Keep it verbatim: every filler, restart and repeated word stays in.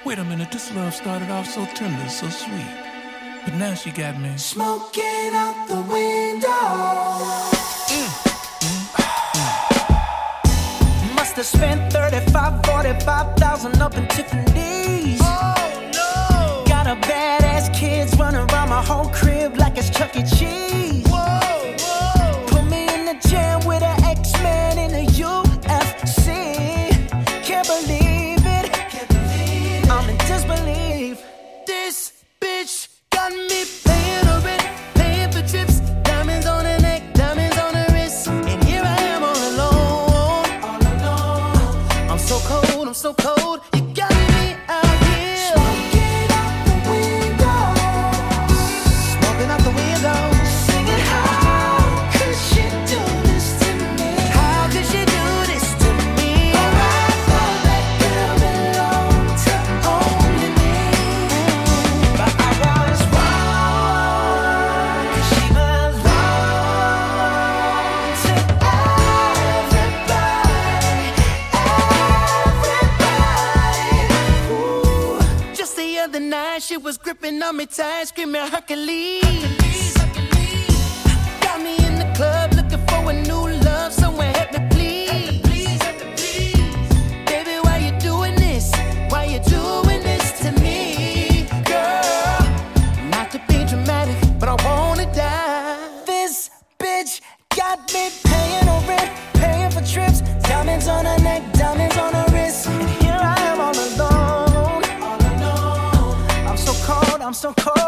Wait a minute, this love started off so tender, so sweet. But now she got me smoking out the window. Mm. Must have spent thirty-five, forty-five thousand up in Tiffany's. Oh no! Got a badass kids running around my whole crib like it's Chuck E. Cheese. Whoa, whoa! Put me in the jam with an X-Man in a U F C. Can't believe it. Can't believe it. I'm in disbelief. This bitch got me paying her rent, paying for trips, diamonds on her neck, diamonds on her wrist, and here I am all alone. All alone. I'm so cold, I'm so cold. You got me out here Smoking out the window. smoking out the window, Singing, how could she do this to me? how could she do this to me? Oh, I thought that girl belonged to only me. But I was wrong, 'cause she belonged to everybody, everybody. Ooh. Just the other night, she was gripping on me tight, screaming Hercules. Got me in the club looking for a new love, someone help me please. Baby, why you doing this? Why you doing this to me, girl? Not to be dramatic, but I wanna die. This bitch got me paying her rent, paying for trips, diamonds on her neck, diamonds on her wrist, and here I am all alone. All alone. I'm so cold, I'm so cold.